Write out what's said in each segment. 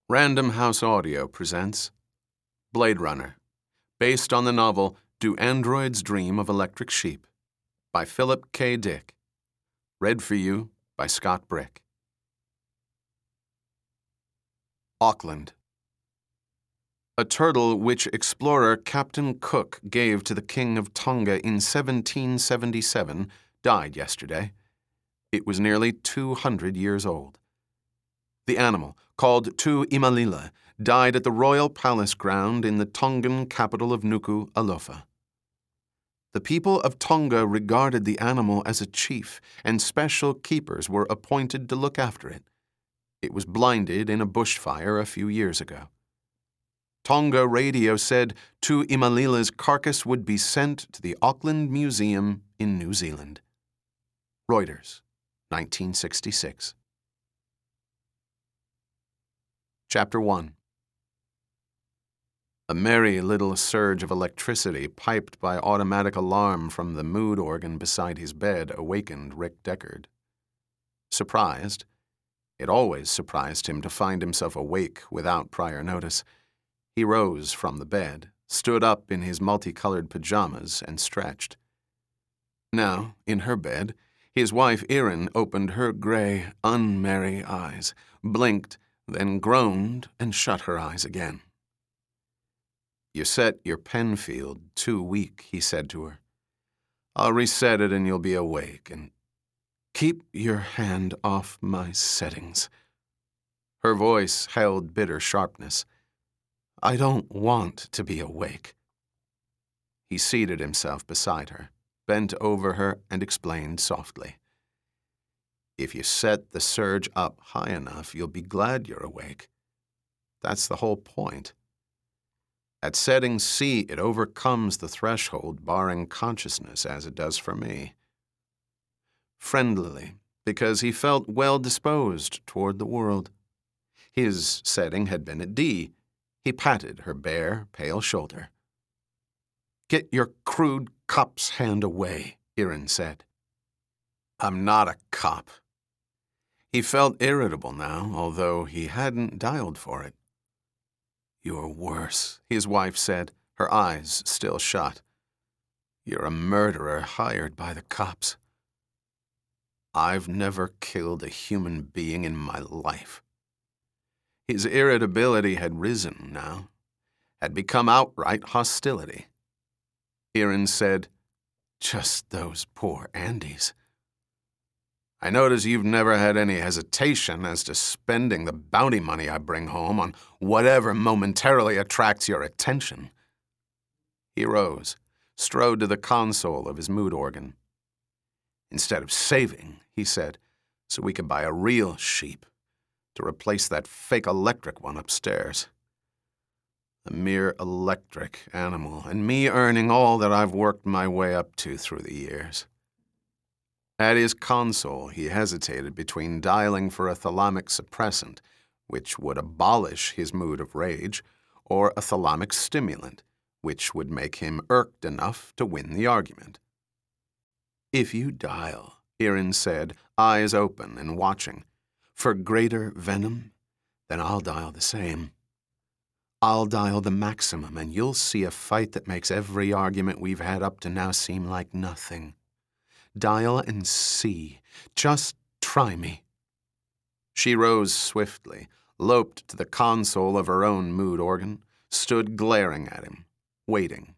Random House Audio presents Blade Runner, based on the novel Do Androids Dream of Electric Sheep by Philip K. Dick. Read for you by Scott Brick. Auckland. A turtle which explorer Captain Cook gave to the King of Tonga in 1777 died yesterday. It was nearly 200 years old. The animal, called Tu Imalila, died at the Royal Palace ground in the Tongan capital of Nuku Alofa. The people of Tonga regarded the animal as a chief, and special keepers were appointed to look after it. It was blinded in a bushfire a few years ago. Tonga radio said Tu Imalila's carcass would be sent to the Auckland Museum in New Zealand. Reuters, 1966. Chapter 1. A merry little surge of electricity piped by automatic alarm from the mood organ beside his bed awakened Rick Deckard. Surprised, it always surprised him to find himself awake without prior notice, he rose from the bed, stood up in his multicolored pajamas, and stretched. Now, in her bed, his wife Erin opened her gray, unmerry eyes, blinked, then groaned and shut her eyes again. "You set your pen field too weak," he said to her. "I'll reset it and you'll be awake, and keep your hand off my settings." Her voice held bitter sharpness. "I don't want to be awake." He seated himself beside her, bent over her, and explained softly. "If you set the surge up high enough, you'll be glad you're awake. That's the whole point. At setting C, it overcomes the threshold barring consciousness, as it does for me." Friendlily, because he felt well-disposed toward the world. His setting had been at D. He patted her bare, pale shoulder. "Get your crude cop's hand away," Erin said. "I'm not a cop." He felt irritable now, although he hadn't dialed for it. "You're worse," his wife said, her eyes still shut. "You're a murderer hired by the cops." "I've never killed a human being in my life." His irritability had risen now, had become outright hostility. Erin said, "Just those poor Andys. I notice you've never had any hesitation as to spending the bounty money I bring home on whatever momentarily attracts your attention." He rose, strode to the console of his mood organ. "Instead of saving," he said, "so we could buy a real sheep to replace that fake electric one upstairs. A mere electric animal, and me earning all that I've worked my way up to through the years." At his console, he hesitated between dialing for a thalamic suppressant, which would abolish his mood of rage, or a thalamic stimulant, which would make him irked enough to win the argument. "If you dial," Erin said, eyes open and watching, "for greater venom, then I'll dial the same. I'll dial the maximum, and you'll see a fight that makes every argument we've had up to now seem like nothing. Dial and see. Just try me." She rose swiftly, loped to the console of her own mood organ, stood glaring at him, waiting.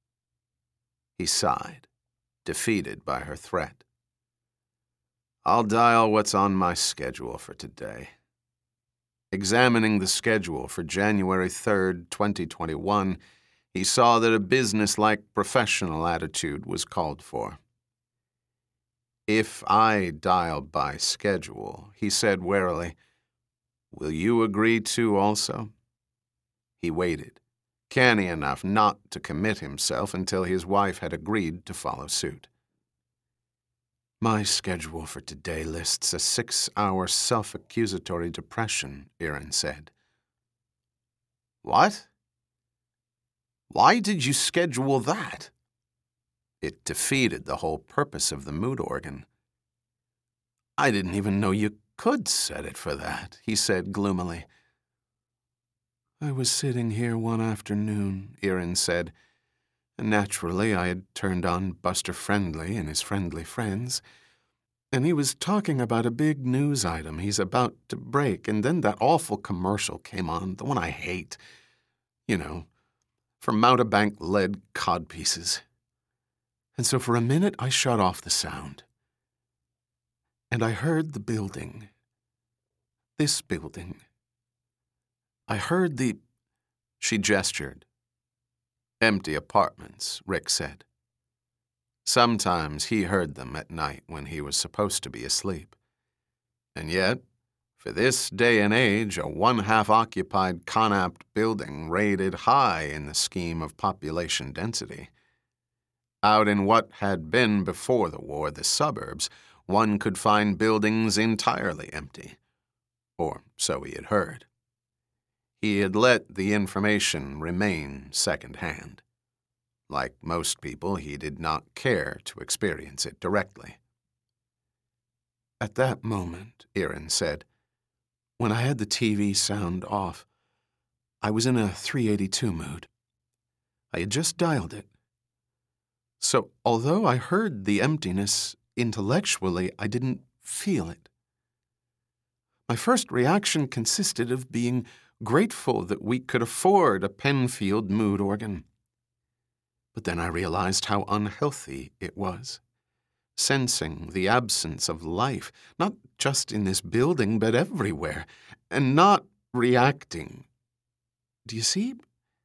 He sighed, defeated by her threat. "I'll dial what's on my schedule for today." Examining the schedule for January 3rd, 2021, he saw that a business-like professional attitude was called for. "If I dial by schedule," he said warily, "will you agree to also?" He waited, canny enough not to commit himself until his wife had agreed to follow suit. "My schedule for today lists a 6-hour self-accusatory depression," Erin said. "What? Why did you schedule that?" It defeated the whole purpose of the mood organ. "I didn't even know you could set it for that," he said gloomily. I was sitting here one afternoon, Erin said, and naturally I had turned on Buster Friendly and his friendly friends, and he was talking about a big news item he's about to break, and then that awful commercial came on, the one I hate, you know, for Mountebank lead codpieces. And so for a minute I shut off the sound. And I heard the building. This building. I heard the... She gestured. Empty apartments, Rick said. Sometimes he heard them at night when he was supposed to be asleep. And yet, for this day and age, a one-half-occupied Connaught building rated high in the scheme of population density. Out in what had been before the war the suburbs, one could find buildings entirely empty. Or so he had heard. He had let the information remain second-hand. Like most people, he did not care to experience it directly. At that moment, Erin said, when I had the TV sound off, I was in a 382 mood. I had just dialed it. So, although I heard the emptiness, intellectually, I didn't feel it. My first reaction consisted of being grateful that we could afford a Penfield mood organ. But then I realized how unhealthy it was, sensing the absence of life, not just in this building, but everywhere, and not reacting. Do you see?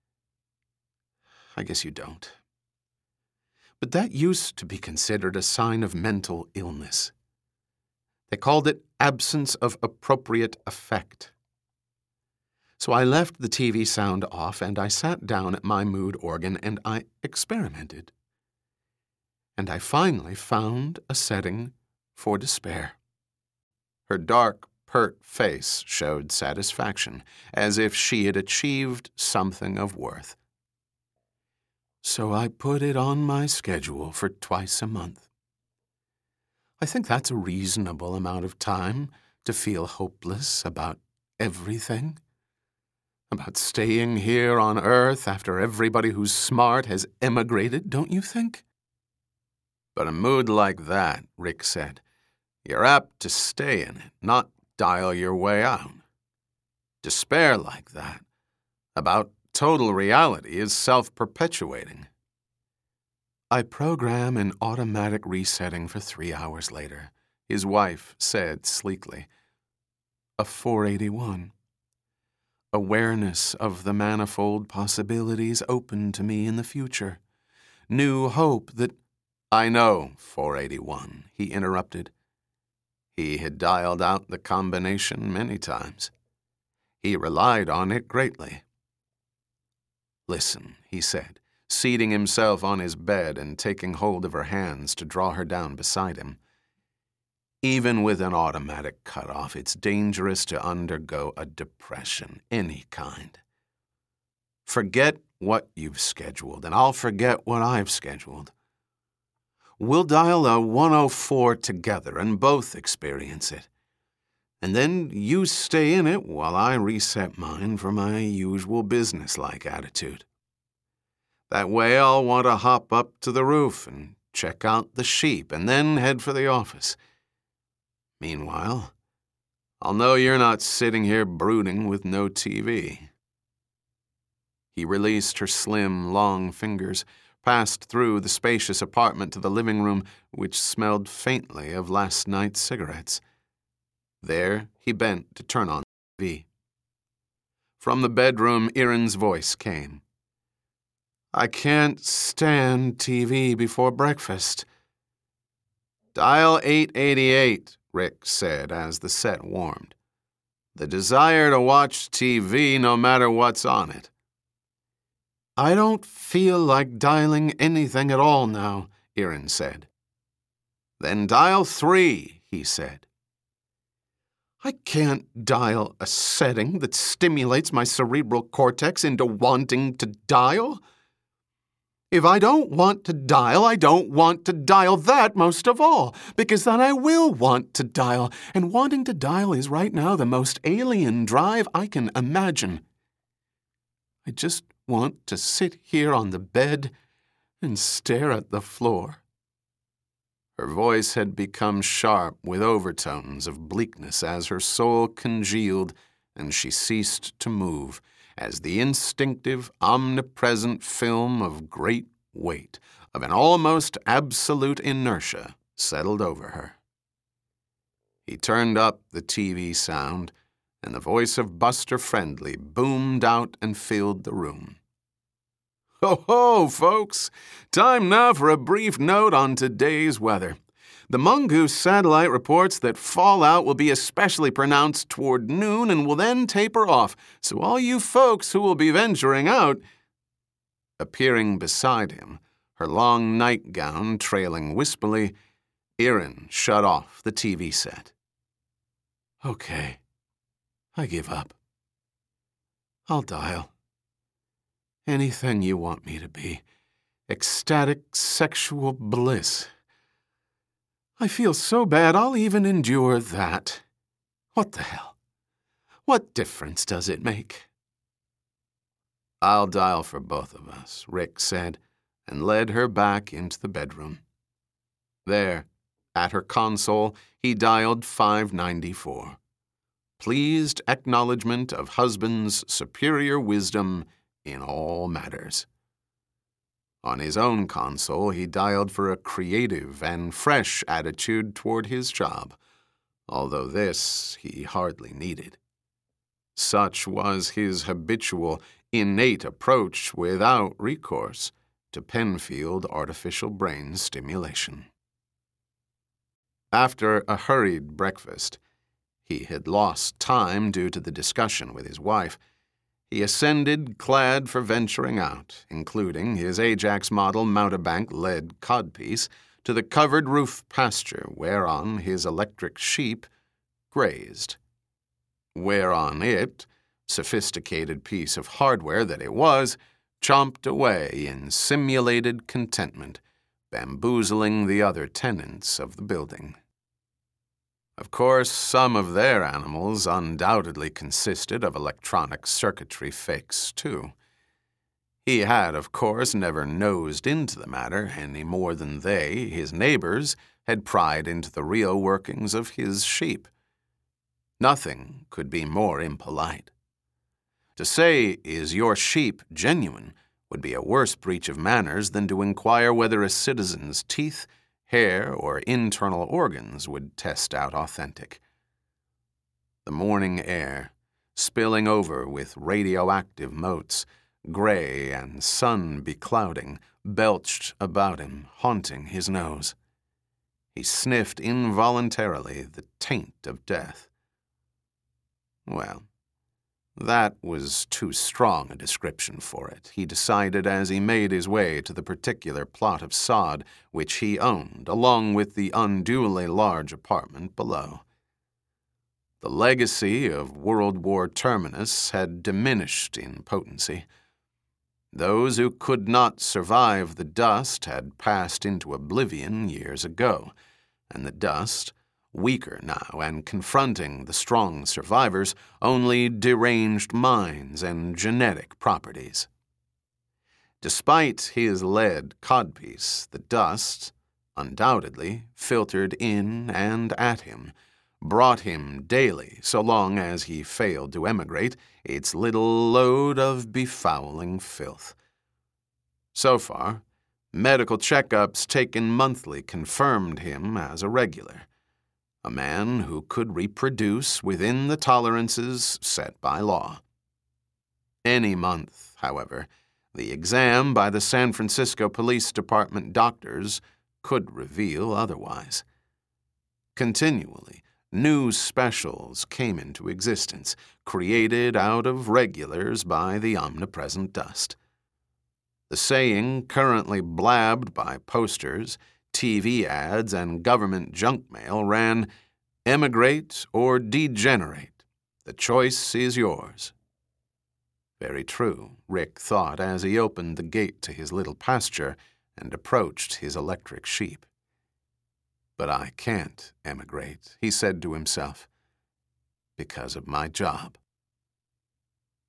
I guess you don't. But that used to be considered a sign of mental illness. They called it absence of appropriate affect. So I left the TV sound off and I sat down at my mood organ and I experimented. And I finally found a setting for despair. Her dark, pert face showed satisfaction, as if she had achieved something of worth. So I put it on my schedule for twice a month. I think that's a reasonable amount of time to feel hopeless about everything. About staying here on Earth after everybody who's smart has emigrated, don't you think? But a mood like that, Rick said, you're apt to stay in it, not dial your way out. Despair like that, about total reality, is self-perpetuating. I program an automatic resetting for 3 hours later, his wife said sleekly. A 481. Awareness of the manifold possibilities open to me in the future. New hope that... I know, 481, he interrupted. He had dialed out the combination many times. He relied on it greatly. Listen, he said, seating himself on his bed and taking hold of her hands to draw her down beside him. Even with an automatic cutoff, it's dangerous to undergo a depression, any kind. Forget what you've scheduled, and I'll forget what I've scheduled. We'll dial a 104 together and both experience it. And then you stay in it while I reset mine for my usual business-like attitude. That way I'll want to hop up to the roof and check out the sheep and then head for the office. Meanwhile, I'll know you're not sitting here brooding with no TV. He released her slim, long fingers, passed through the spacious apartment to the living room, which smelled faintly of last night's cigarettes. There, he bent to turn on the TV. From the bedroom, Erin's voice came. I can't stand TV before breakfast. Dial 888, Rick said as the set warmed. The desire to watch TV no matter what's on it. I don't feel like dialing anything at all now, Erin said. Then dial 3, he said. I can't dial a setting that stimulates my cerebral cortex into wanting to dial. If I don't want to dial, I don't want to dial that most of all, because then I will want to dial, and wanting to dial is right now the most alien drive I can imagine. I just want to sit here on the bed and stare at the floor." Her voice had become sharp with overtones of bleakness as her soul congealed and she ceased to move, as the instinctive, omnipresent film of great weight, of an almost absolute inertia, settled over her. He turned up the TV sound, and the voice of Buster Friendly boomed out and filled the room. "Ho, ho, folks! Time now for a brief note on today's weather. The Mongoose satellite reports that fallout will be especially pronounced toward noon and will then taper off, so all you folks who will be venturing out—" Appearing beside him, her long nightgown trailing wispily, Erin shut off the TV set. "Okay, I give up. I'll dial. Anything you want me to be. Ecstatic sexual bliss. I feel so bad I'll even endure that. What the hell? What difference does it make?" "I'll dial for both of us," Rick said, and led her back into the bedroom. There, at her console, he dialed 594. Pleased acknowledgement of husband's superior wisdom in all matters. On his own console, he dialed for a creative and fresh attitude toward his job, although this he hardly needed. Such was his habitual, innate approach without recourse to Penfield artificial brain stimulation. After a hurried breakfast, he had lost time due to the discussion with his wife. He ascended, clad for venturing out, including his Ajax model mountebank lead codpiece, to the covered roof pasture whereon his electric sheep grazed. Whereon it, sophisticated piece of hardware that it was, chomped away in simulated contentment, bamboozling the other tenants of the building. Of course, some of their animals undoubtedly consisted of electronic circuitry fakes, too. He had, of course, never nosed into the matter any more than they, his neighbors, had pried into the real workings of his sheep. Nothing could be more impolite. To say, "Is your sheep genuine?" would be a worse breach of manners than to inquire whether a citizen's teeth, hair, or internal organs would test out authentic. The morning air, spilling over with radioactive motes, gray and sun-beclouding, belched about him, haunting his nose. He sniffed involuntarily the taint of death. Well, that was too strong a description for it, he decided as he made his way to the particular plot of sod which he owned, along with the unduly large apartment below. The legacy of World War Terminus had diminished in potency. Those who could not survive the dust had passed into oblivion years ago, and the dust, weaker now and confronting the strong survivors, only deranged minds and genetic properties. Despite his lead codpiece, the dust, undoubtedly, filtered in and at him, brought him daily, so long as he failed to emigrate, its little load of befouling filth. So far, medical checkups taken monthly confirmed him as a regular. A man who could reproduce within the tolerances set by law. Any month, however, the exam by the San Francisco Police Department doctors could reveal otherwise. Continually, new specials came into existence, created out of regulars by the omnipresent dust. The saying currently blabbed by posters, TV ads, and government junk mail ran, "Emigrate or degenerate. The choice is yours." Very true, Rick thought as he opened the gate to his little pasture and approached his electric sheep. "But I can't emigrate," he said to himself, "because of my job."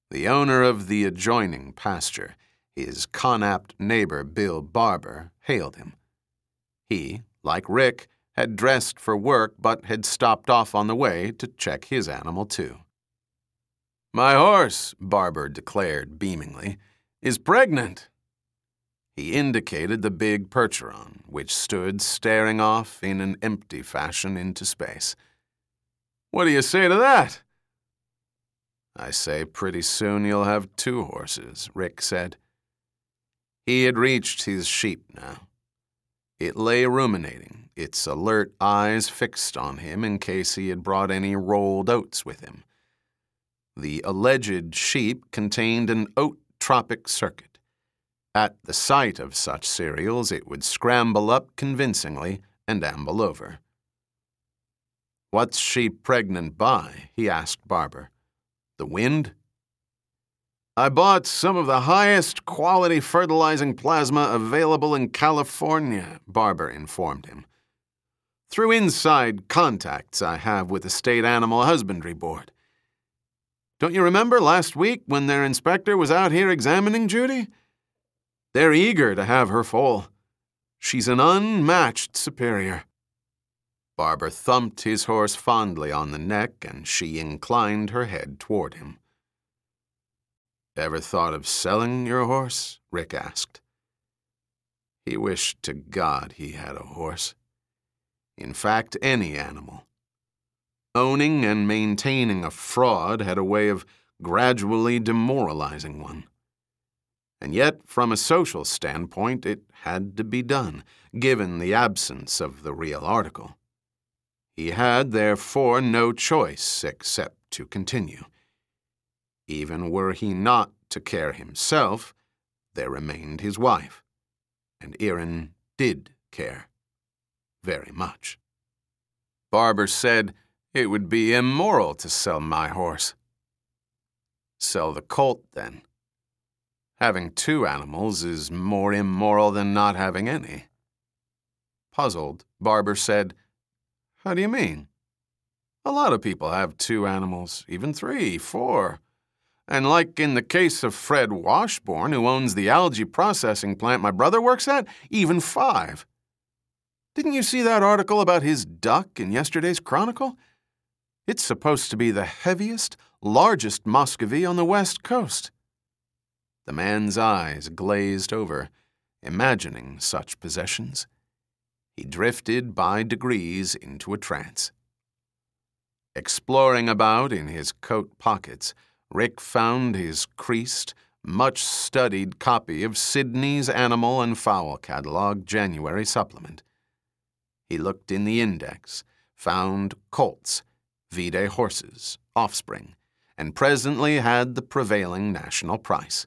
The owner of the adjoining pasture, his Connaught neighbor Bill Barber, hailed him. He, like Rick, had dressed for work but had stopped off on the way to check his animal too. "My horse," Barber declared beamingly, "is pregnant." He indicated the big Percheron, which stood staring off in an empty fashion into space. "What do you say to that?" "I say pretty soon you'll have 2 horses," Rick said. He had reached his sheep now. It lay ruminating, its alert eyes fixed on him in case he had brought any rolled oats with him. The alleged sheep contained an oat-tropic circuit. At the sight of such cereals, it would scramble up convincingly and amble over. "What's she pregnant by?" he asked Barber. "The wind?" "I bought some of the highest quality fertilizing plasma available in California," Barber informed him. "Through inside contacts I have with the State Animal Husbandry Board. Don't you remember last week when their inspector was out here examining Judy? They're eager to have her foal. She's an unmatched superior." Barber thumped his horse fondly on the neck, and she inclined her head toward him. "Ever thought of selling your horse?" Rick asked. He wished to God he had a horse. In fact, any animal. Owning and maintaining a fraud had a way of gradually demoralizing one. And yet, from a social standpoint, it had to be done, given the absence of the real article. He had, therefore, no choice except to continue. Even were he not to care himself, there remained his wife, and Erin did care. Very much. Barber said, "It would be immoral to sell my horse." "Sell the colt, then. Having 2 animals is more immoral than not having any." Puzzled, Barber said, "How do you mean?" "A lot of people have 2 animals, even 3, 4. And like in the case of Fred Washburn, who owns the algae processing plant my brother works at, even 5. Didn't you see that article about his duck in yesterday's Chronicle? It's supposed to be the heaviest, largest Muscovy on the West Coast." The man's eyes glazed over, imagining such possessions. He drifted by degrees into a trance. Exploring about in his coat pockets, Rick found his creased, much-studied copy of Sydney's Animal and Fowl Catalog January supplement. He looked in the index, found colts, vide horses, offspring, and presently had the prevailing national price.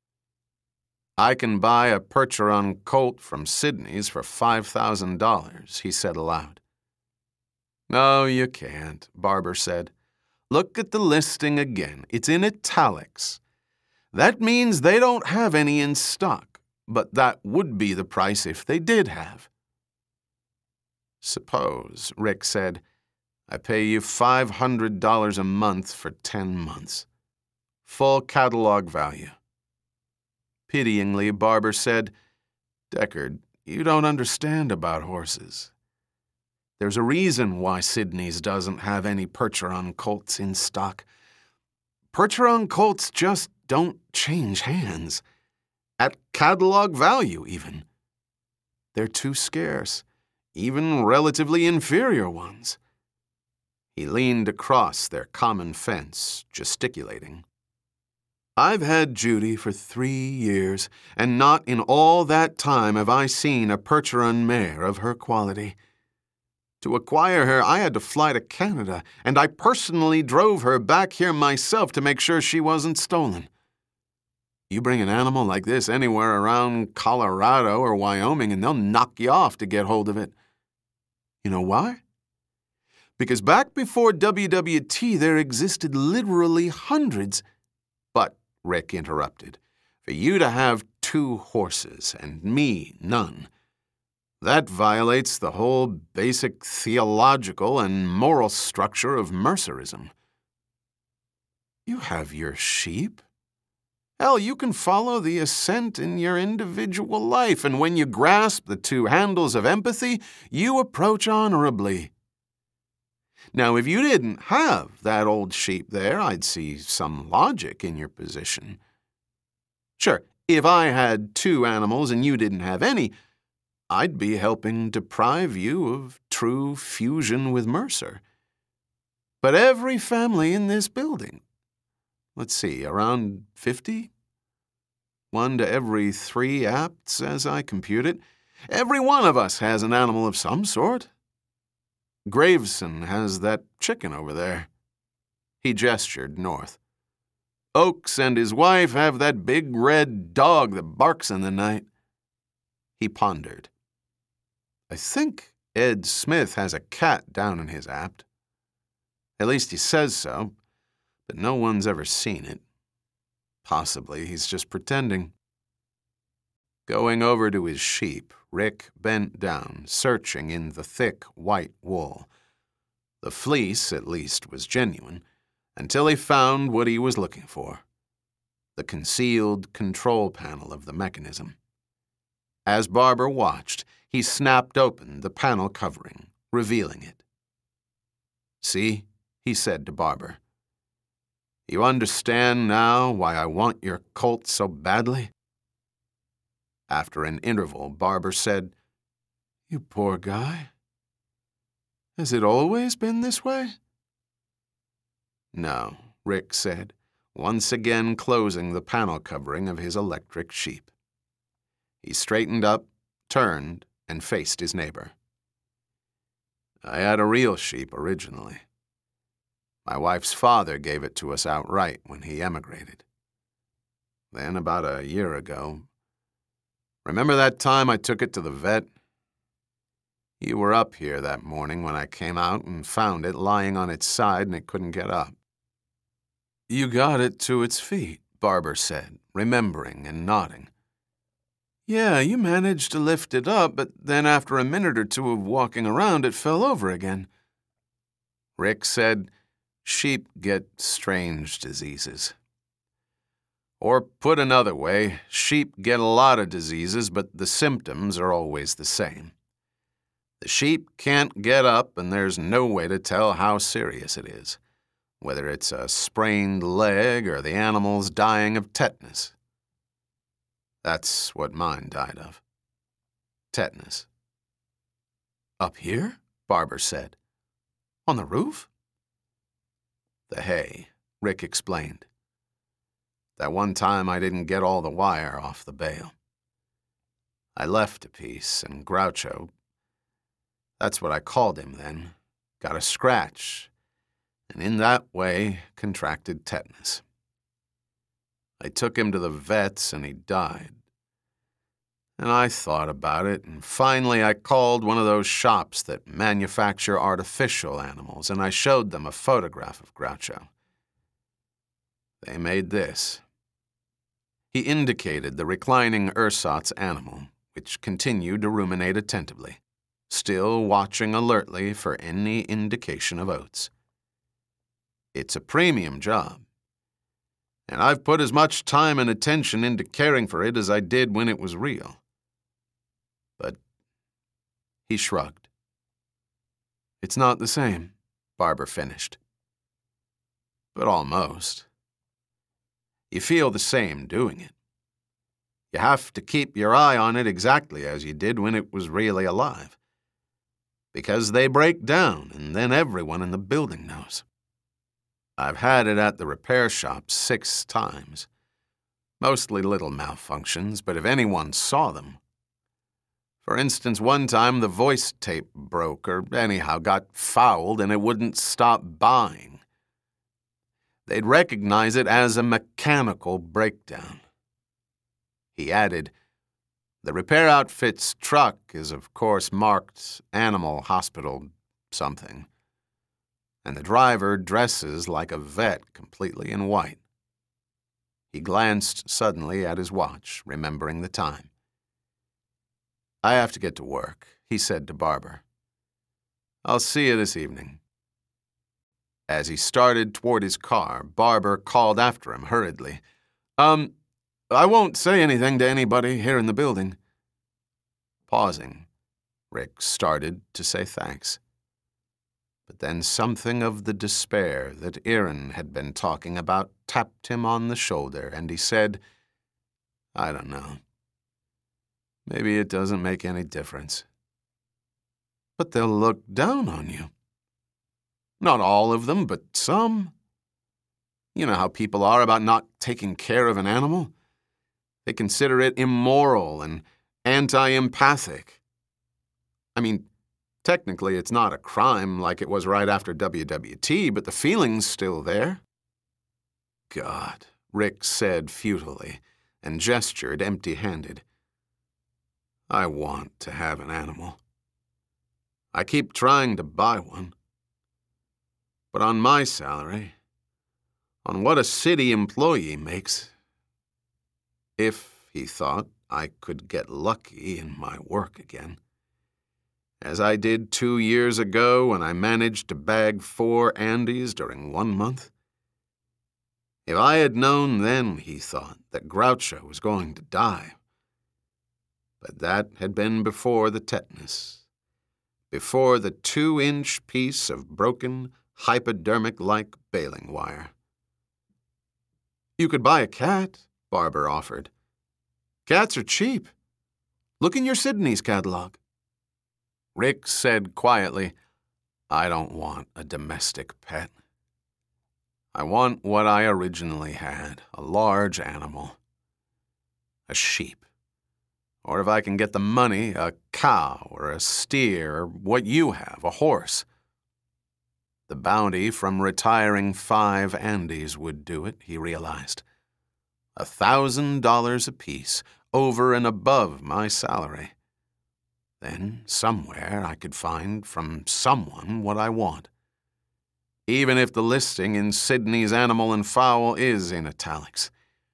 "I can buy a Percheron colt from Sydney's for $5,000, he said aloud. "No, you can't," Barber said. "Look at the listing again. It's in italics. That means they don't have any in stock, but that would be the price if they did have." "Suppose," Rick said, "I pay you $500 a month for 10 months. Full catalog value." Pityingly, Barber said, "Deckard, you don't understand about horses. There's a reason why Sydney's doesn't have any Percheron colts in stock. Percheron colts just don't change hands. At catalog value, even. They're too scarce, even relatively inferior ones." He leaned across their common fence, gesticulating. "I've had Judy for 3 years, and not in all that time have I seen a Percheron mare of her quality. To acquire her, I had to fly to Canada, and I personally drove her back here myself to make sure she wasn't stolen. You bring an animal like this anywhere around Colorado or Wyoming, and they'll knock you off to get hold of it. You know why? Because back before WWT, there existed literally hundreds." "But," Rick interrupted, "for you to have 2 horses and me none, that violates the whole basic theological and moral structure of Mercerism." "You have your sheep," Hell, you can follow the ascent in your individual life, and when you grasp the two handles of empathy, you approach honorably. Now, if you didn't have that old sheep there, I'd see some logic in your position. Sure, if I had two animals and you didn't have any, I'd be helping deprive you of true fusion with Mercer. But every family in this building, let's see, around 50? 1 to every 3 apts, as I compute it. Every one of us has an animal of some sort. Graveson has that chicken over there. He gestured north. Oakes and his wife have that big red dog that barks in the night. He pondered. I think Ed Smith has a cat down in his apt. At least he says so, but no one's ever seen it. Possibly he's just pretending. Going over to his sheep, Rick bent down, searching in the thick white wool. The fleece, at least, was genuine, until he found what he was looking for: the concealed control panel of the mechanism. As Barber watched, he snapped open the panel covering, revealing it. See, he said to Barber. You understand now why I want your colt so badly? After an interval, Barber said, You poor guy. Has it always been this way? No, Rick said, once again closing the panel covering of his electric sheep. He straightened up, turned, and faced his neighbor. I had a real sheep originally. My wife's father gave it to us outright when he emigrated. Then, about a year ago, remember that time I took it to the vet? You were up here that morning when I came out and found it lying on its side and it couldn't get up. You got it to its feet, Barber said, remembering and nodding. Yeah, you managed to lift it up, but then after a minute or two of walking around, it fell over again. Rick said, Sheep get strange diseases. Or put another way, sheep get a lot of diseases, but the symptoms are always the same. The sheep can't get up, and there's no way to tell how serious it is, whether it's a sprained leg or the animal's dying of tetanus. That's what mine died of. Tetanus. Up here? Barber said. On the roof? The hay, Rick explained. That one time I didn't get all the wire off the bale. I left a piece, and Groucho, that's what I called him then, got a scratch, and in that way contracted tetanus. I took him to the vet's, and he died. And I thought about it, and finally I called one of those shops that manufacture artificial animals, and I showed them a photograph of Groucho. They made this. He indicated the reclining ersatz animal, which continued to ruminate attentively, still watching alertly for any indication of oats. It's a premium job, and I've put as much time and attention into caring for it as I did when it was real. But he shrugged. It's not the same, Barber finished. But almost. You feel the same doing it. You have to keep your eye on it exactly as you did when it was really alive. Because they break down, and then everyone in the building knows. I've had it at the repair shop 6 times. Mostly little malfunctions, but if anyone saw them. For instance, one time the voice tape broke, or anyhow got fouled, and it wouldn't stop buying. They'd recognize it as a mechanical breakdown. He added, the repair outfit's truck is of course marked Animal Hospital something, and the driver dresses like a vet completely in white. He glanced suddenly at his watch, remembering the time. I have to get to work, he said to Barber. I'll see you this evening. As he started toward his car, Barber called after him hurriedly. I won't say anything to anybody here in the building." Pausing, Rick started to say thanks. But then something of the despair that Erin had been talking about tapped him on the shoulder, and he said, "I don't know. Maybe it doesn't make any difference." "But they'll look down on you." "Not all of them, but some. You know how people are about not taking care of an animal? They consider it immoral and anti-empathic. I mean, technically it's not a crime like it was right after WWT, but the feeling's still there." "God," Rick said futilely, and gestured empty-handed. "I want to have an animal. I keep trying to buy one. But on my salary, on what a city employee makes, if," he thought, "I could get lucky in my work again, as I did 2 years ago when I managed to bag 4 Andes during 1 month. If I had known then," he thought, "that Groucho was going to die. But that had been before the tetanus, before the 2-inch piece of broken, hypodermic-like baling wire." "You could buy a cat," Barber offered. "Cats are cheap. Look in your Sydney's catalog." Rick said quietly, "I don't want a domestic pet. I want what I originally had, a large animal. A sheep. Or if I can get the money, a cow or a steer, or what you have, a horse. The bounty from retiring 5 Andes would do it," he realized. $1,000 apiece, over and above my salary. Then, somewhere, I could find from someone what I want. Even if the listing in Sydney's Animal and Fowl is in italics.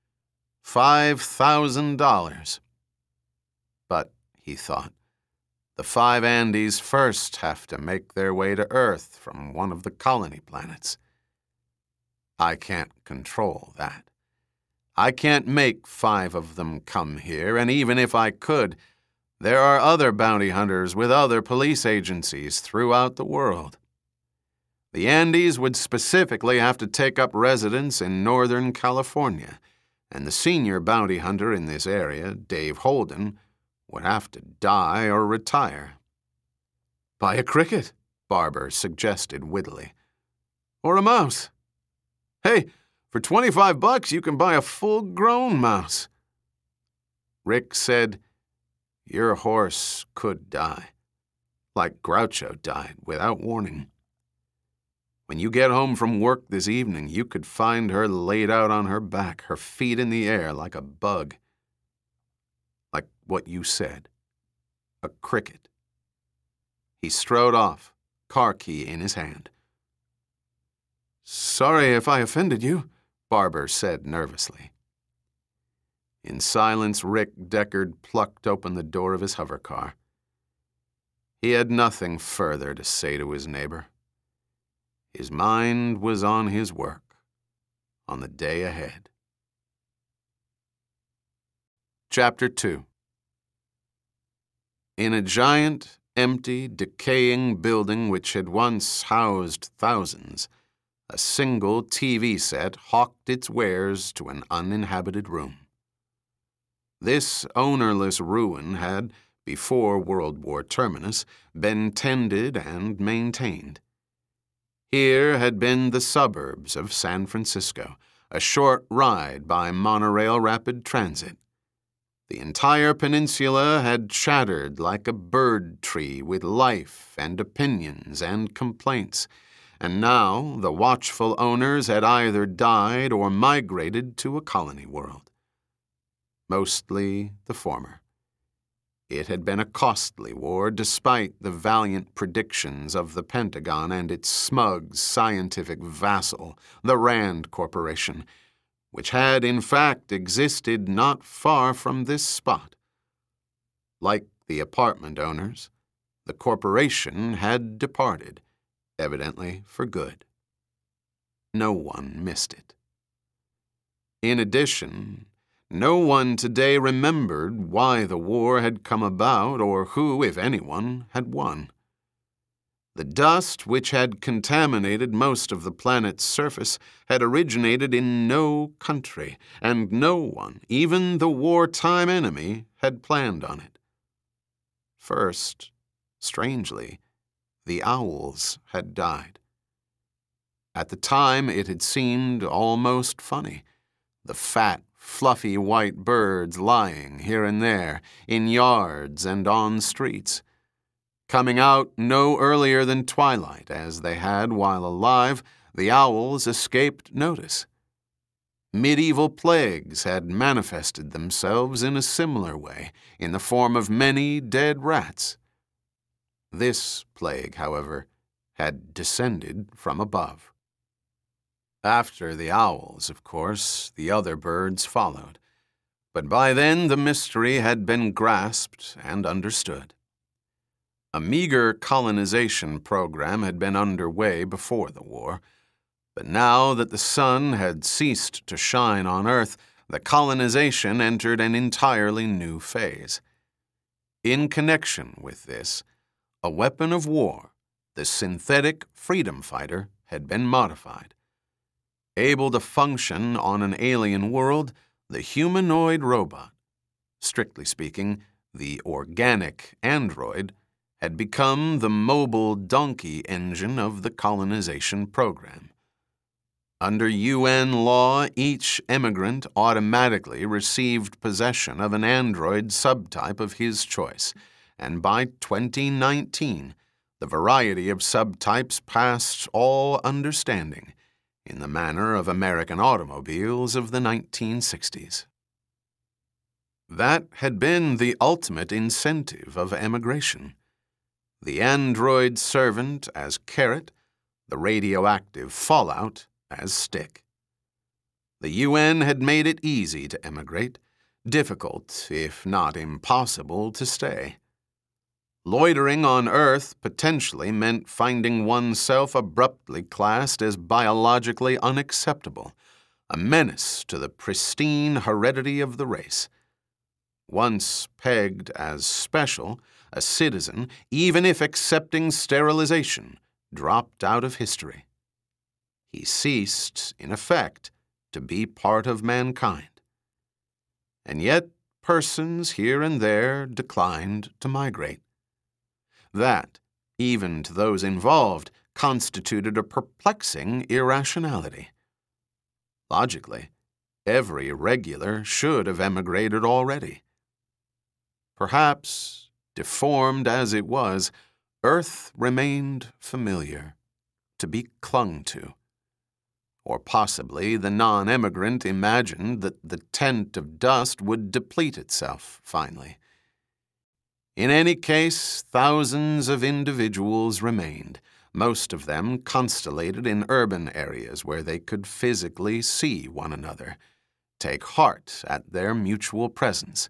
$5,000. But, he thought, the 5 Andes first have to make their way to Earth from one of the colony planets. I can't control that. I can't make 5 of them come here, and even if I could, there are other bounty hunters with other police agencies throughout the world. The Andes would specifically have to take up residence in Northern California, and the senior bounty hunter in this area, Dave Holden, would have to die or retire. "Buy a cricket," Barber suggested wittily. "Or a mouse. Hey, for $25 you can buy a full-grown mouse." Rick said, "Your horse could die, like Groucho died without warning. When you get home from work this evening, you could find her laid out on her back, her feet in the air like a bug. Like what you said. A cricket." He strode off, car key in his hand. "Sorry if I offended you," Barber said nervously. In silence, Rick Deckard plucked open the door of his hovercar. He had nothing further to say to his neighbor. His mind was on his work, on the day ahead. Chapter 2. In a giant, empty, decaying building which had once housed thousands, a single TV set hawked its wares to an uninhabited room. This ownerless ruin had, before World War Terminus, been tended and maintained. Here had been the suburbs of San Francisco, a short ride by monorail rapid transit. The entire peninsula had chattered like a bird tree with life and opinions and complaints, and now the watchful owners had either died or migrated to a colony world. Mostly the former. It had been a costly war, despite the valiant predictions of the Pentagon and its smug scientific vassal, the Rand Corporation, which had in fact existed not far from this spot. Like the apartment owners, the corporation had departed, evidently for good. No one missed it. In addition, No one today remembered why the war had come about or who, if anyone, had won. The dust which had contaminated most of the planet's surface had originated in no country, and no one, even the wartime enemy, had planned on it. First, strangely, the owls had died. At the time, it had seemed almost funny. The fat, fluffy white birds lying here and there, in yards and on streets, coming out no earlier than twilight, as they had while alive. The owls escaped notice. Medieval plagues had manifested themselves in a similar way, in the form of many dead rats. This plague, however, had descended from above. After the owls, of course, the other birds followed, but by then the mystery had been grasped and understood. A meager colonization program had been underway before the war, but now that the sun had ceased to shine on Earth, the colonization entered an entirely new phase. In connection with this, a weapon of war, the synthetic freedom fighter, had been modified. Able to function on an alien world, the humanoid robot, strictly speaking, the organic android, had become the mobile donkey engine of the colonization program. Under UN law, each immigrant automatically received possession of an android subtype of his choice, and by 2019, the variety of subtypes passed all understanding, in the manner of American automobiles of the 1960s. That had been the ultimate incentive of emigration. The android servant as carrot, the radioactive fallout as stick. The UN had made it easy to emigrate, difficult, if not impossible, to stay. Loitering on Earth potentially meant finding oneself abruptly classed as biologically unacceptable, a menace to the pristine heredity of the race. Once pegged as special, a citizen, even if accepting sterilization, dropped out of history. He ceased, in effect, to be part of mankind. And yet, persons here and there declined to migrate. That, even to those involved, constituted a perplexing irrationality. Logically, every regular should have emigrated already. Perhaps, deformed as it was, Earth remained familiar, to be clung to. Or possibly the non-emigrant imagined that the tent of dust would deplete itself finally. In any case, thousands of individuals remained, most of them constellated in urban areas where they could physically see one another, take heart at their mutual presence.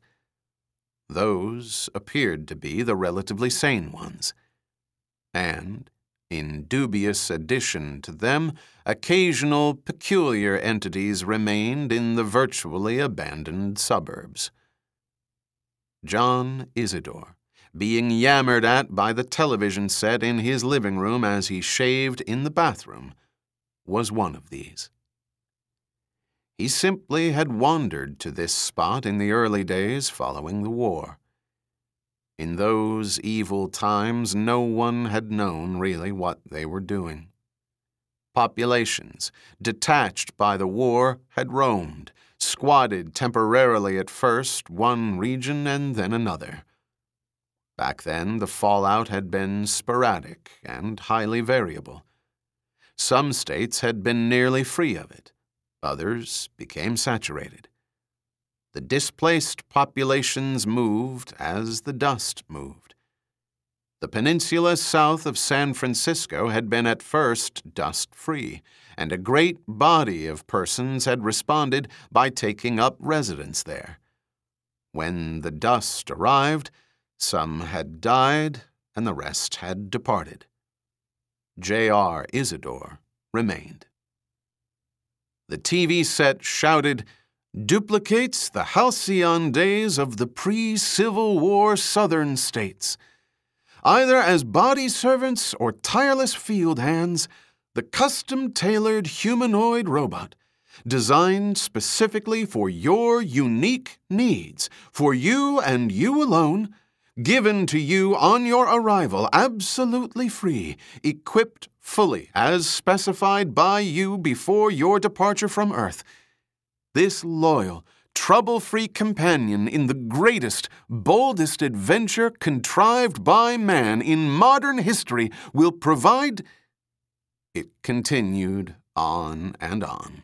Those appeared to be the relatively sane ones. And, in dubious addition to them, occasional peculiar entities remained in the virtually abandoned suburbs. John Isidore, being yammered at by the television set in his living room as he shaved in the bathroom, was one of these. He simply had wandered to this spot in the early days following the war. In those evil times, no one had known really what they were doing. Populations, detached by the war, had roamed, squatted temporarily at first one region and then another. Back then, the fallout had been sporadic and highly variable. Some states had been nearly free of it. Others became saturated. The displaced populations moved as the dust moved. The peninsula south of San Francisco had been at first dust-free, and a great body of persons had responded by taking up residence there. When the dust arrived, some had died and the rest had departed. J.R. Isidore remained. The TV set shouted, duplicates the halcyon days of the pre-Civil War Southern states. Either as body servants or tireless field hands, the custom-tailored humanoid robot, designed specifically for your unique needs, for you and you alone, given to you on your arrival absolutely free, equipped fully as specified by you before your departure from Earth. This loyal, trouble-free companion in the greatest, boldest adventure contrived by man in modern history will provide... It continued on and on.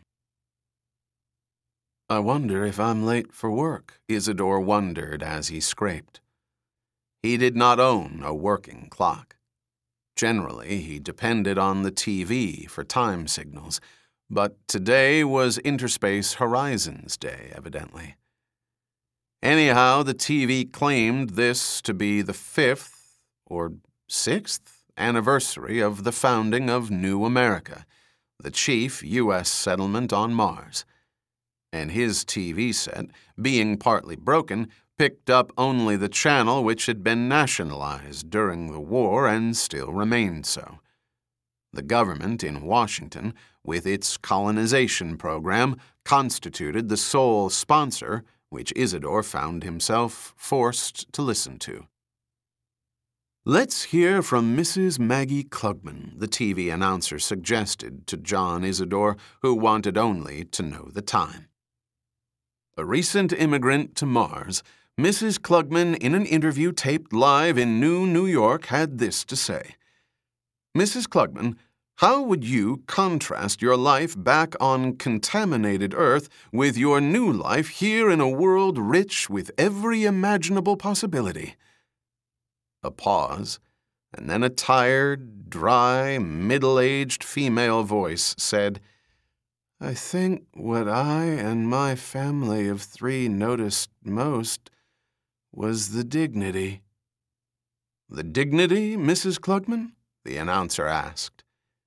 I wonder if I'm late for work, Isidore wondered as he scraped. He did not own a working clock. Generally, he depended on the TV for time signals, but today was Interspace Horizons Day, evidently. Anyhow, the TV claimed this to be the 5th or 6th anniversary of the founding of New America, the chief U.S. settlement on Mars. And his TV set, being partly broken, picked up only the channel which had been nationalized during the war and still remained so. The government in Washington, with its colonization program, constituted the sole sponsor, which Isidore found himself forced to listen to. Let's hear from Mrs. Maggie Klugman, the TV announcer suggested to John Isidore, who wanted only to know the time. A recent immigrant to Mars, Mrs. Klugman, in an interview taped live in New York, had this to say. Mrs. Klugman, how would you contrast your life back on contaminated Earth with your new life here in a world rich with every imaginable possibility? A pause, and then a tired, dry, middle-aged female voice said, I think what I and my family of 3 noticed most was the dignity. The dignity, Mrs. Klugman? The announcer asked.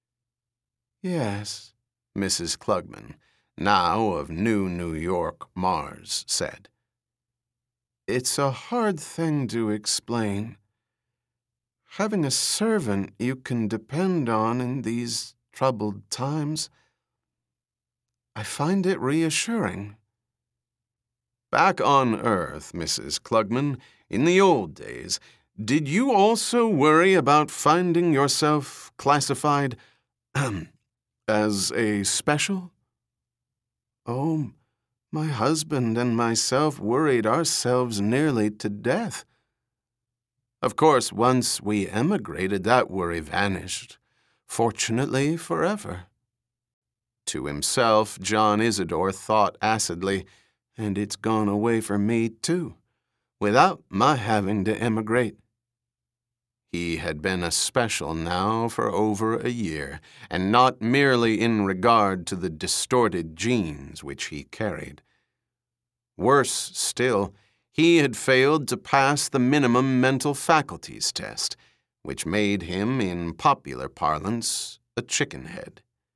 Yes, Mrs. Klugman, now of New York, Mars, said. It's a hard thing to explain. Having a servant you can depend on in these troubled times, I find it reassuring. Back on Earth, Mrs. Klugman, in the old days, did you also worry about finding yourself classified as a special? Oh, my husband and myself worried ourselves nearly to death. Of course, once we emigrated, that worry vanished, fortunately forever. To himself, John Isidore thought acidly, and it's gone away for me, too, without my having to emigrate. He had been a special now for over a year, and not merely in regard to the distorted genes which he carried. Worse still, he had failed to pass the minimum mental faculties test, which made him, in popular parlance, a chickenhead.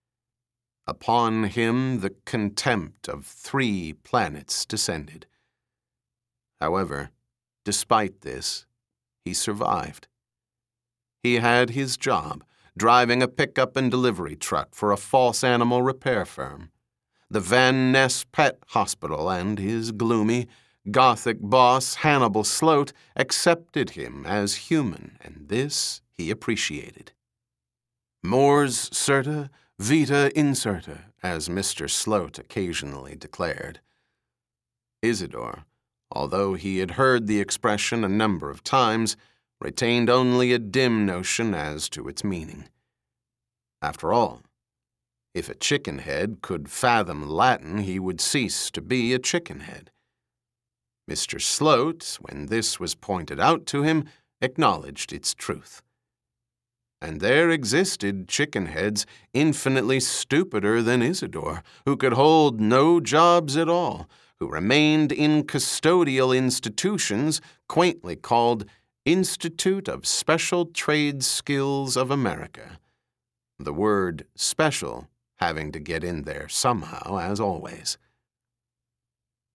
Upon him the contempt of 3 planets descended. However, despite this, he survived. He had his job, driving a pickup and delivery truck for a false animal repair firm, the Van Ness Pet Hospital, and his gloomy, Gothic boss, Hannibal Sloat, accepted him as human, and this he appreciated. Mors certa, vita incerta, as Mr. Sloat occasionally declared. Isidore, although he had heard the expression a number of times, retained only a dim notion as to its meaning. After all, if a chickenhead could fathom Latin, he would cease to be a chickenhead. Mr. Sloat, when this was pointed out to him, acknowledged its truth. And there existed chickenheads infinitely stupider than Isidore, who could hold no jobs at all, who remained in custodial institutions quaintly called Institute of Special Trade Skills of America. The word special having to get in there somehow, as always.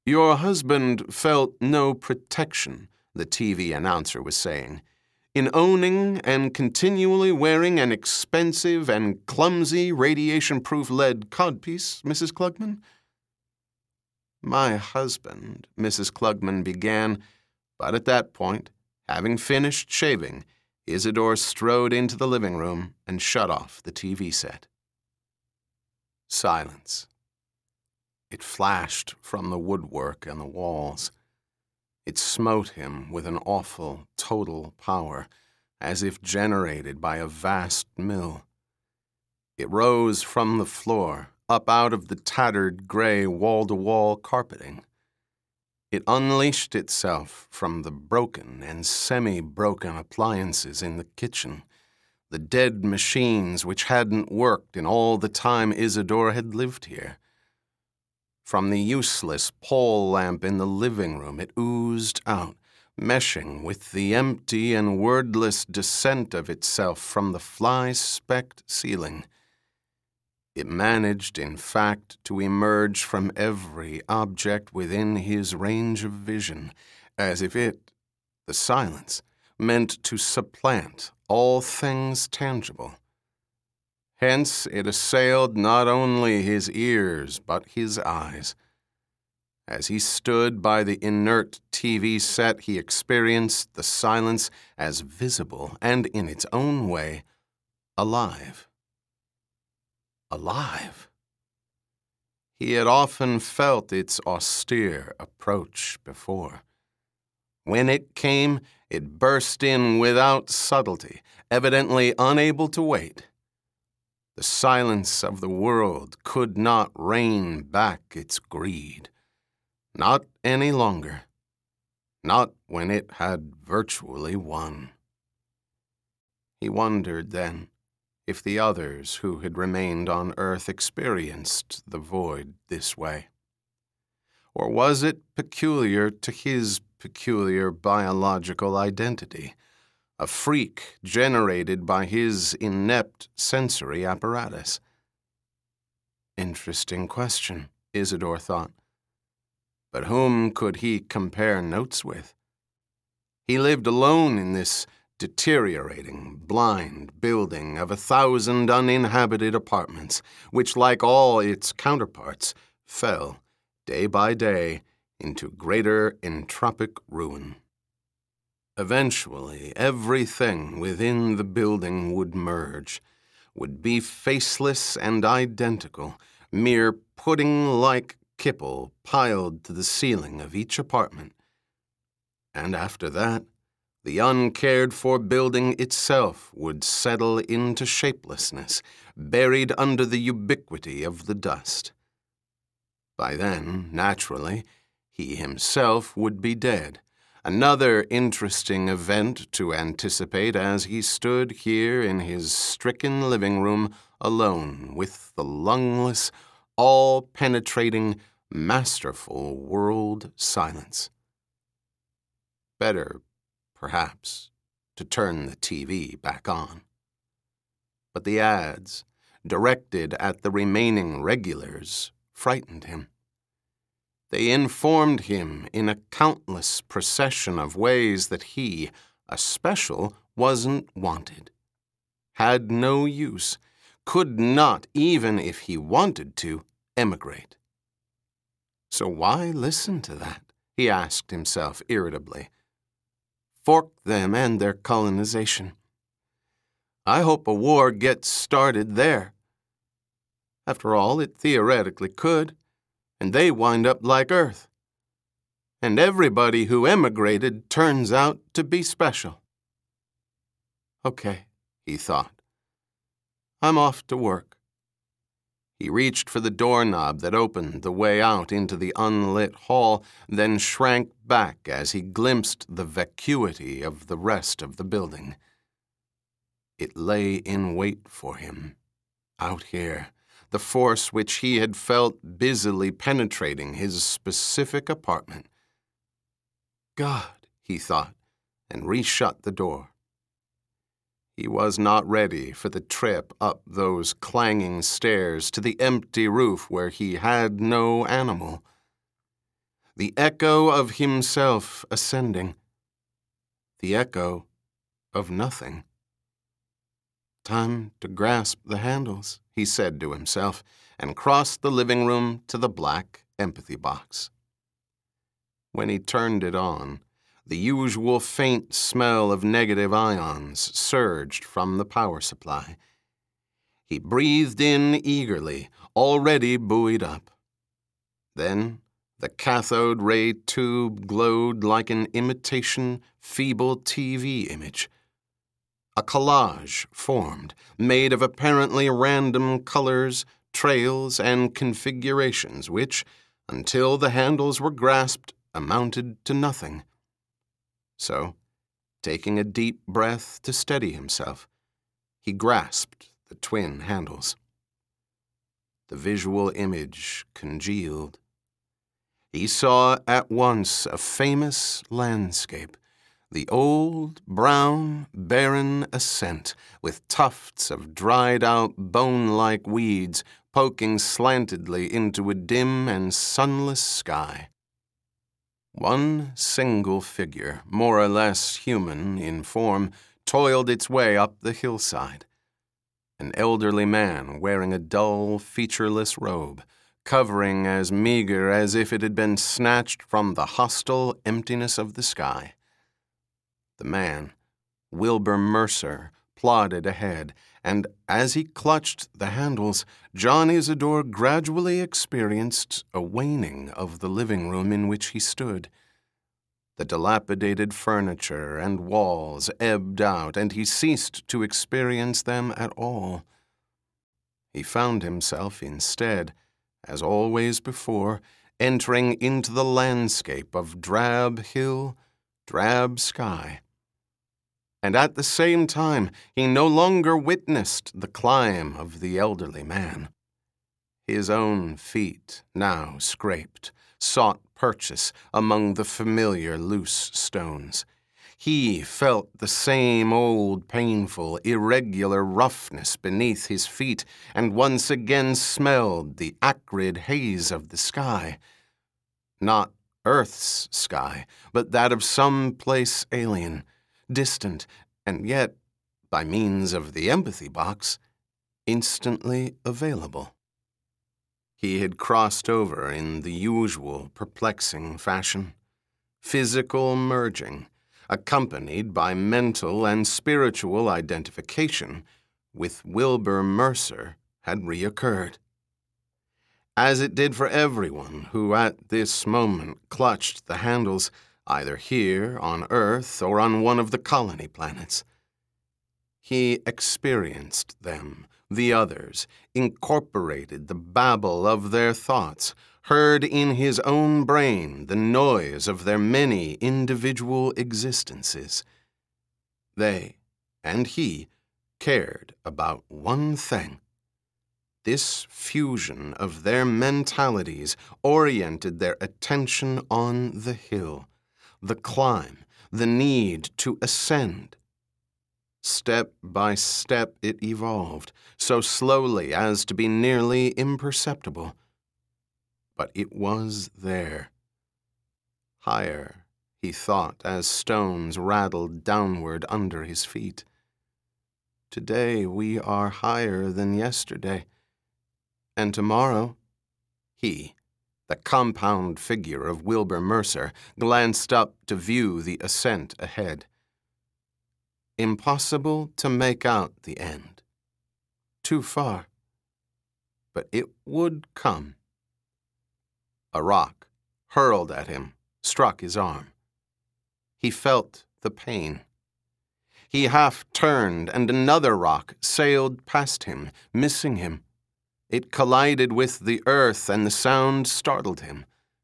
"Your husband felt no protection," the TV announcer was saying, "in owning and continually wearing an expensive and clumsy radiation-proof lead codpiece, Mrs. Klugman?" "My husband," Mrs. Klugman began, but at that point, having finished shaving, Isidore strode into the living room and shut off the TV set. Silence. It flashed from the woodwork and the walls. It smote him with an awful, total power, as if generated by a vast mill. It rose from the floor, up out of the tattered gray wall-to-wall carpeting. It unleashed itself from the broken and semi-broken appliances in the kitchen, the dead machines which hadn't worked in all the time Isidore had lived here. From the useless pole lamp in the living room it oozed out, meshing with the empty and wordless descent of itself from the fly-specked ceiling. It managed, in fact, to emerge from every object within his range of vision, as if it, the silence, meant to supplant all things tangible. Hence it assailed not only his ears, but his eyes. As he stood by the inert TV set, he experienced the silence as visible and, in its own way, alive. Alive. He had often felt its austere approach before. When it came, it burst in without subtlety, evidently unable to wait. The silence of the world could not rein back its greed. Not any longer. Not when it had virtually won. He wondered then if the others who had remained on Earth experienced the void this way. Or was it peculiar to his peculiar biological identity, a freak generated by his inept sensory apparatus? Interesting question, Isidore thought. But whom could he compare notes with? He lived alone in this deteriorating, blind building of 1,000 uninhabited apartments, which, like all its counterparts, fell, day by day, into greater entropic ruin. Eventually, everything within the building would merge, would be faceless and identical, mere pudding-like kipple piled to the ceiling of each apartment. And after that, the uncared-for building itself would settle into shapelessness, buried under the ubiquity of the dust. By then, naturally, he himself would be dead. Another interesting event to anticipate as he stood here in his stricken living room alone with the lungless, all-penetrating, masterful world silence. Better, perhaps, to turn the TV back on. But the ads, directed at the remaining regulars, frightened him. They informed him in a countless procession of ways that he, a special, wasn't wanted, had no use, could not, even if he wanted to, emigrate. So why listen to that? He asked himself irritably. Fork them and their colonization. I hope a war gets started there. After all, it theoretically could, and they wind up like Earth. And everybody who emigrated turns out to be special. Okay, he thought. I'm off to work. He reached for the doorknob that opened the way out into the unlit hall, then shrank back as he glimpsed the vacuity of the rest of the building. It lay in wait for him, out here, the force which he had felt busily penetrating his specific apartment. God, he thought, and reshut the door. He was not ready for the trip up those clanging stairs to the empty roof where he had no animal. the echo of himself ascending, the echo of nothing. Time to grasp the handles, he said to himself, and crossed the living room to the black empathy box. When he turned it on, the usual faint smell of negative ions surged from the power supply. He breathed in eagerly, already buoyed up. Then the cathode ray tube glowed like an imitation, feeble TV image. A collage formed, made of apparently random colors, trails, and configurations which, until the handles were grasped, amounted to nothing. So, taking a deep breath to steady himself, he grasped the twin handles. The visual image congealed. He saw at once a famous landscape, the old, brown, barren ascent, with tufts of dried-out, bone-like weeds poking slantedly into a dim and sunless sky. One single figure, more or less human in form, toiled its way up the hillside. An elderly man wearing a dull, featureless robe, covering as meager as if it had been snatched from the hostile emptiness of the sky. The man, Wilbur Mercer, plodded ahead, and as he clutched the handles, John Isidore gradually experienced a waning of the living room in which he stood. The dilapidated furniture and walls ebbed out, and he ceased to experience them at all. He found himself instead, as always before, entering into the landscape of drab hill, drab sky. And at the same time, he no longer witnessed the climb of the elderly man. His own feet now scraped, sought purchase among the familiar loose stones. He felt the same old painful, irregular roughness beneath his feet, and once again smelled the acrid haze of the sky. Not Earth's sky, but that of some place alien, distant, and yet, by means of the empathy box, instantly available. He had crossed over in the usual perplexing fashion. Physical merging, accompanied by mental and spiritual identification, with Wilbur Mercer had reoccurred. As it did for everyone who at this moment clutched the handles, either here on Earth or on one of the colony planets. He experienced them, the others, incorporated the babble of their thoughts, heard in his own brain the noise of their many individual existences. They, and he, cared about one thing. This fusion of their mentalities oriented their attention on the hill, the climb, the need to ascend. Step by step it evolved, so slowly as to be nearly imperceptible. But it was there. Higher, he thought, as stones rattled downward under his feet. Today we are higher than yesterday, and tomorrow, he, the compound figure of Wilbur Mercer, glanced up to view the ascent ahead. Impossible to make out the end. Too far. But it would come. A rock, hurled at him, struck his arm. He felt the pain. He half turned, and another rock sailed past him, missing him. It collided with the earth, and the sound startled him.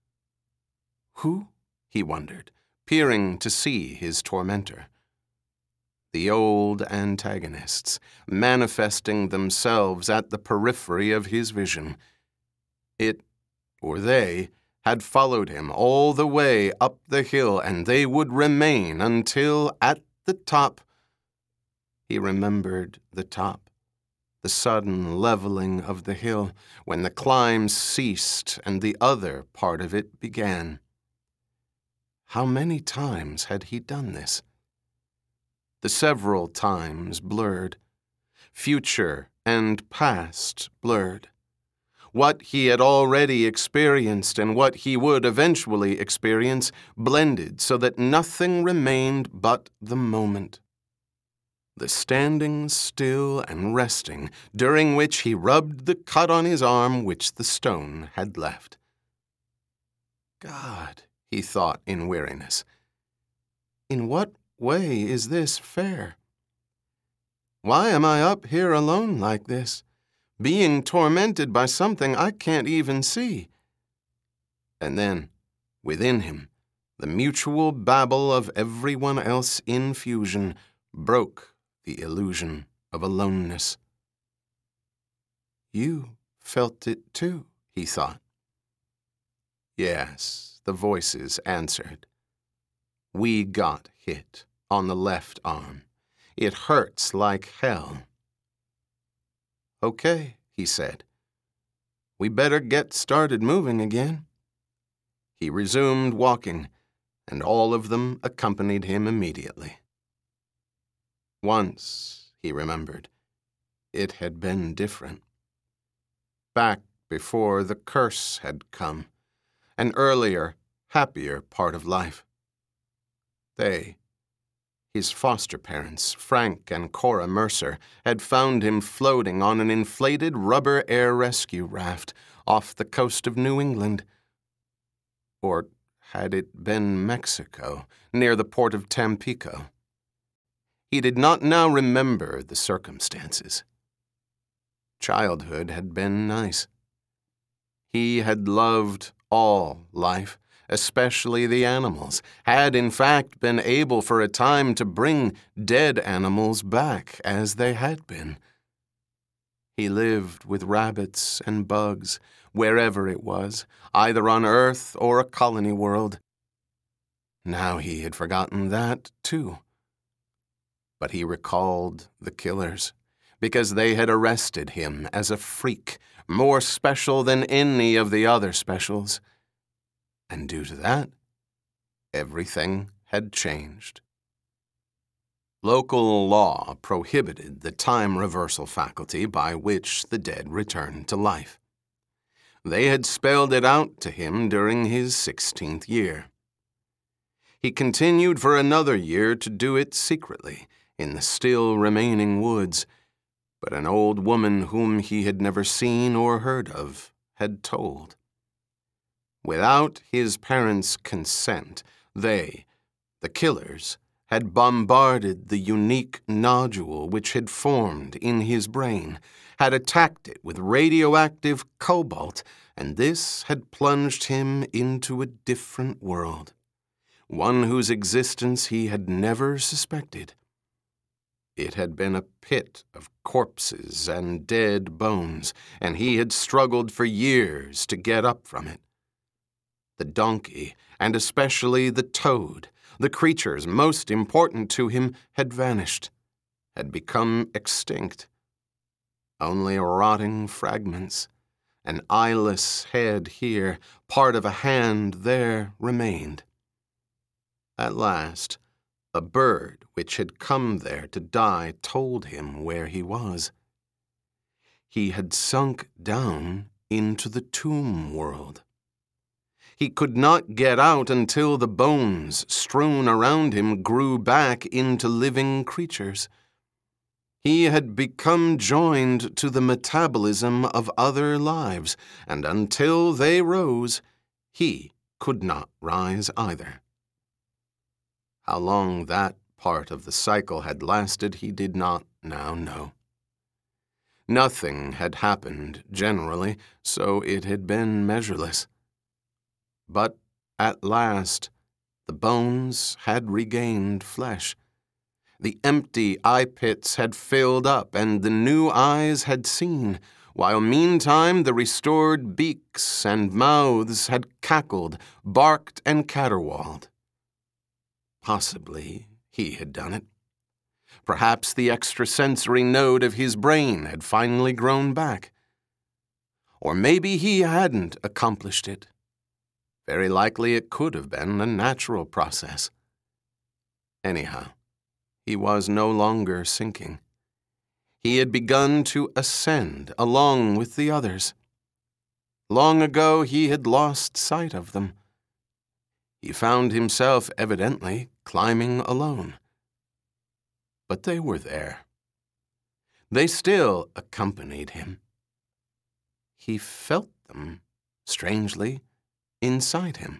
Who? He wondered, peering to see his tormentor. The old antagonists, manifesting themselves at the periphery of his vision. It, or they, had followed him all the way up the hill, and they would remain until, at the top, he remembered the top, the sudden leveling of the hill, when the climb ceased and the other part of it began. How many times had he done this? The several times blurred. Future and past blurred. What he had already experienced and what he would eventually experience blended so that nothing remained but the moment. The standing still and resting, during which he rubbed the cut on his arm which the stone had left. God, he thought in weariness, in what way is this fair? Why am I up here alone like this, being tormented by something I can't even see? And then, within him, the mutual babble of everyone else in fusion broke the illusion of aloneness. You felt it too, he thought. Yes, the voices answered. We got hit on the left arm. It hurts like hell. Okay, he said. We better get started moving again. He resumed walking, and all of them accompanied him immediately. Once, he remembered, it had been different. Back before the curse had come, an earlier, happier part of life. They, his foster parents, Frank and Cora Mercer, had found him floating on an inflated rubber air rescue raft off the coast of New England. Or had it been Mexico, near the port of Tampico? He did not now remember the circumstances. Childhood had been nice. He had loved all life, especially the animals, had in fact been able for a time to bring dead animals back as they had been. He lived with rabbits and bugs, wherever it was, either on Earth or a colony world. Now he had forgotten that, too. But he recalled the killers, because they had arrested him as a freak, more special than any of the other specials. And due to that, everything had changed. Local law prohibited the time reversal faculty by which the dead returned to life. They had spelled it out to him during his 16th year. He continued for another year to do it secretly, in the still remaining woods, but an old woman whom he had never seen or heard of had told. Without his parents' consent, they, the killers, had bombarded the unique nodule which had formed in his brain, had attacked it with radioactive cobalt, and this had plunged him into a different world, one whose existence he had never suspected. It had been a pit of corpses and dead bones, and he had struggled for years to get up from it. The donkey, and especially the toad, the creatures most important to him, had vanished, had become extinct. Only rotting fragments, an eyeless head here, part of a hand there, remained. At last, a bird which had come there to die told him where he was. He had sunk down into the tomb world. He could not get out until the bones strewn around him grew back into living creatures. He had become joined to the metabolism of other lives, and until they rose, he could not rise either. How long that part of the cycle had lasted, he did not now know. Nothing had happened, generally, so it had been measureless. But at last, the bones had regained flesh. The empty eye pits had filled up, and the new eyes had seen, while meantime the restored beaks and mouths had cackled, barked, and caterwauled. Possibly he had done it. Perhaps the extrasensory node of his brain had finally grown back. Or maybe he hadn't accomplished it. Very likely it could have been a natural process. Anyhow, he was no longer sinking. He had begun to ascend along with the others. Long ago he had lost sight of them. He found himself evidently climbing alone. But they were there. They still accompanied him. He felt them, strangely, inside him.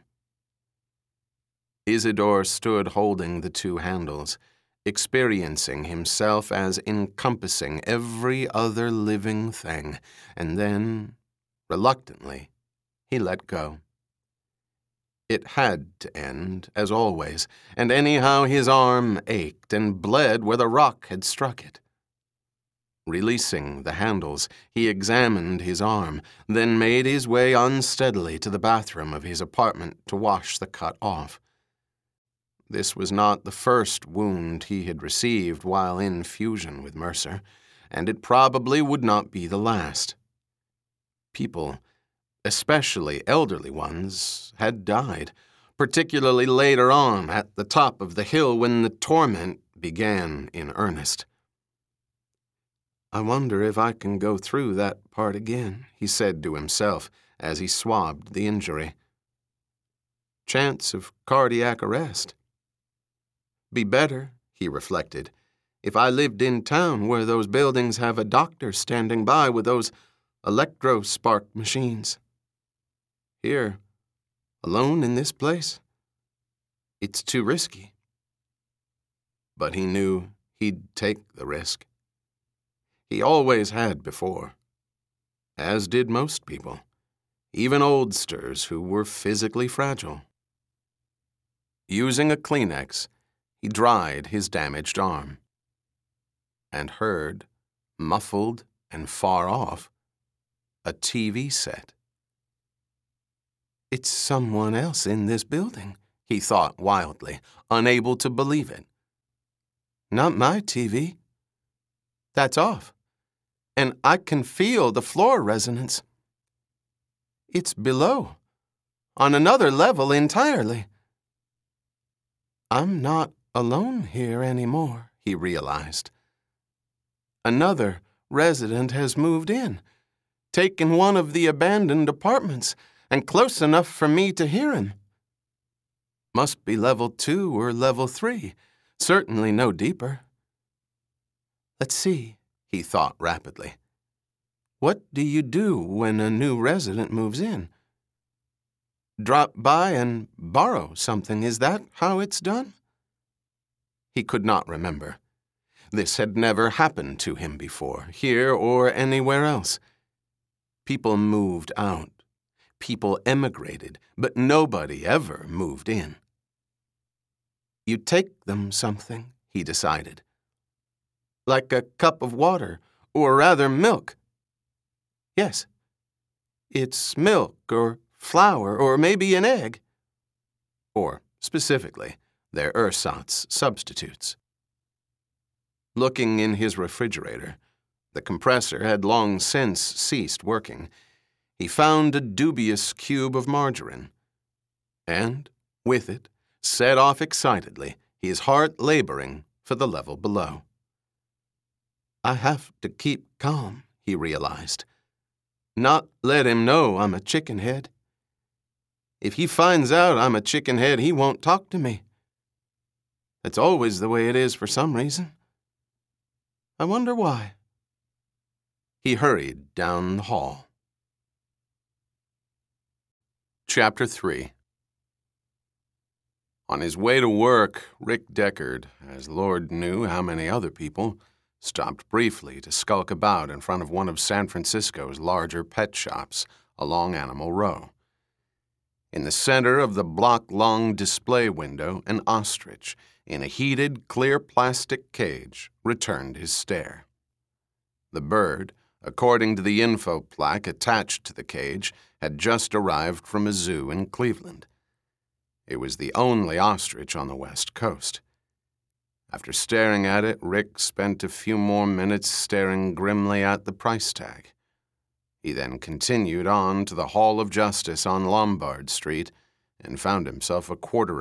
Isidore stood holding the two handles, experiencing himself as encompassing every other living thing, and then, reluctantly, he let go. It had to end, as always, and anyhow his arm ached and bled where the rock had struck it. Releasing the handles, he examined his arm, then made his way unsteadily to the bathroom of his apartment to wash the cut off. This was not the first wound he had received while in fusion with Mercer, and it probably would not be the last. People, especially elderly ones, had died, particularly later on at the top of the hill when the torment began in earnest. "I wonder if I can go through that part again," he said to himself as he swabbed the injury. Chance of cardiac arrest. Be better, he reflected, if I lived in town where those buildings have a doctor standing by with those electro-spark machines. Here, alone in this place, it's too risky. But he knew he'd take the risk. He always had before, as did most people, even oldsters who were physically fragile. Using a Kleenex, he dried his damaged arm and heard, muffled and far off, a TV set. It's someone else in this building, he thought wildly, unable to believe it. Not my TV. That's off, and I can feel the floor resonance. It's below, on another level entirely. I'm not alone here anymore, he realized. Another resident has moved in, taken one of the abandoned apartments, and close enough for me to hear him. Must be level 2 or level 3, certainly no deeper. Let's see, he thought rapidly. What do you do when a new resident moves in? Drop by and borrow something, is that how it's done? He could not remember. This had never happened to him before, here or anywhere else. People moved out. People emigrated, but nobody ever moved in. You take them something, he decided. Like a cup of water, or rather milk. Yes, it's milk or flour or maybe an egg. Or, specifically, their ersatz substitutes. Looking in his refrigerator, the compressor had long since ceased working. He found a dubious cube of margarine, and, with it, set off excitedly, his heart laboring for the level below. I have to keep calm, he realized. Not let him know I'm a chickenhead. If he finds out I'm a chickenhead, he won't talk to me. That's always the way it is for some reason. I wonder why. He hurried down the hall. Chapter 3. On his way to work, Rick Deckard, as Lord knew how many other people, stopped briefly to skulk about in front of one of San Francisco's larger pet shops along Animal Row. In the center of the block-long display window, an ostrich, in a heated, clear plastic cage, returned his stare. The bird, according to the info plaque attached to the cage, had just arrived from a zoo in Cleveland. It was the only ostrich on the West Coast. After staring at it, Rick spent a few more minutes staring grimly at the price tag. He then continued on to the Hall of Justice on Lombard Street and found himself a quarter